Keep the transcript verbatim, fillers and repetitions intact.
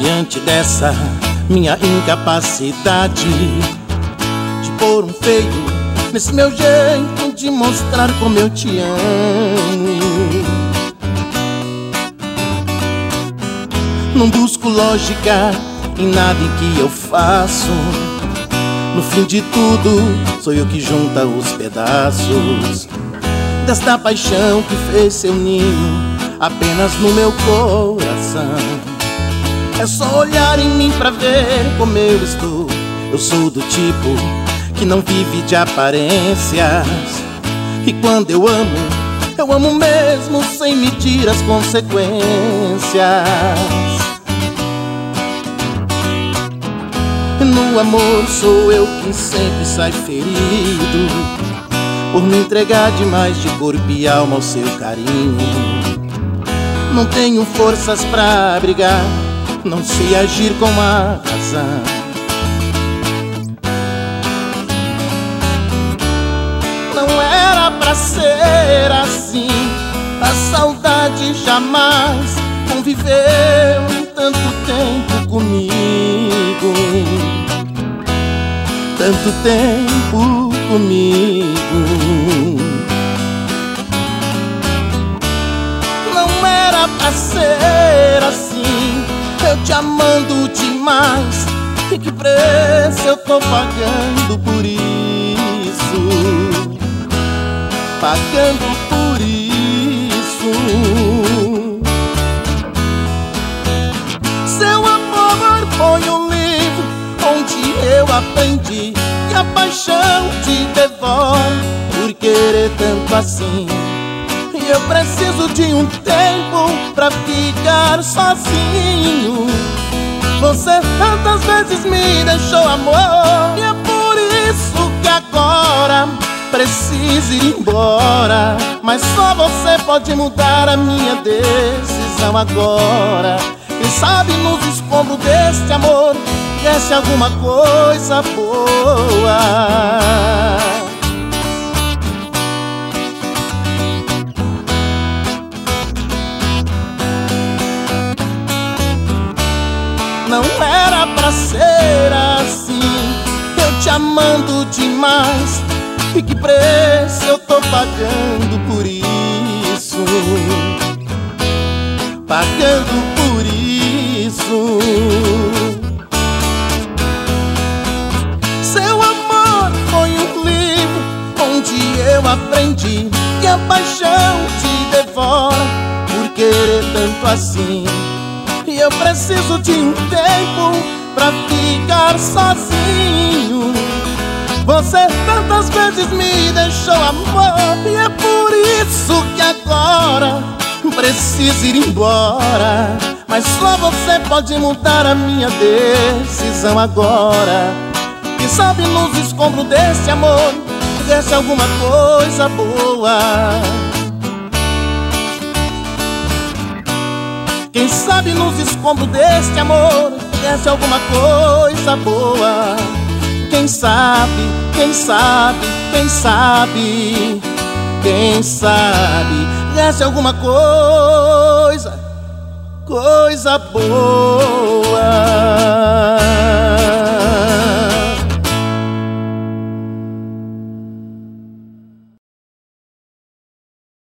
diante dessa minha incapacidade de pôr um freio nesse meu jeito de mostrar como eu te amo. Não busco lógica em nada em que eu faço. No fim de tudo, sou eu que junta os pedaços desta paixão que fez seu ninho apenas no meu coração. É só olhar em mim pra ver como eu estou. Eu sou do tipo que não vive de aparências, e quando eu amo, eu amo mesmo sem medir as consequências. No amor sou eu quem sempre sai ferido por me entregar demais de corpo e alma ao seu carinho. Não tenho forças pra brigar, não sei agir com a razão. Não era pra ser assim, a saudade jamais conviveu tanto tempo comigo. Tanto tempo comigo. Não era pra ser assim, eu te amando demais. E que preço eu tô pagando por isso? Pagando por isso. Seu amor foi um livro onde eu aprendi que a paixão te devora por querer tanto assim. E eu preciso de um tempo pra ficar sozinho. Você tantas vezes me deixou, amor, e é por isso que agora preciso ir embora. Mas só você pode mudar a minha decisão agora. Quem sabe nos escombros deste amor desce alguma coisa boa. Não era pra ser assim, eu te amando demais. E que preço eu tô pagando por isso? Pagando por isso. Seu amor foi um livro onde eu aprendi que a paixão te devora por querer tanto assim. E eu preciso de um tempo pra ficar sozinho. Você tantas vezes me deixou, amor, e é por isso que agora preciso ir embora. Mas só você pode mudar a minha decisão agora. Quem sabe nos escombros desse amor desce alguma coisa boa. Quem sabe nos escombros deste amor desce alguma coisa boa. Quem sabe, quem sabe, quem sabe, quem sabe desce alguma coisa, coisa boa.